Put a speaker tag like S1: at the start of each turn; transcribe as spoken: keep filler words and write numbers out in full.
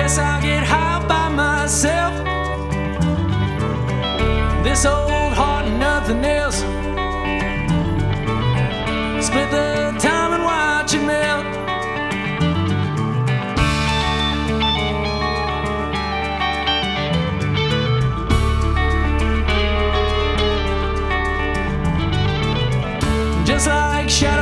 S1: guess I'll get high by myself. This old heart and nothing else. Split the time and watch it melt. Just like shadows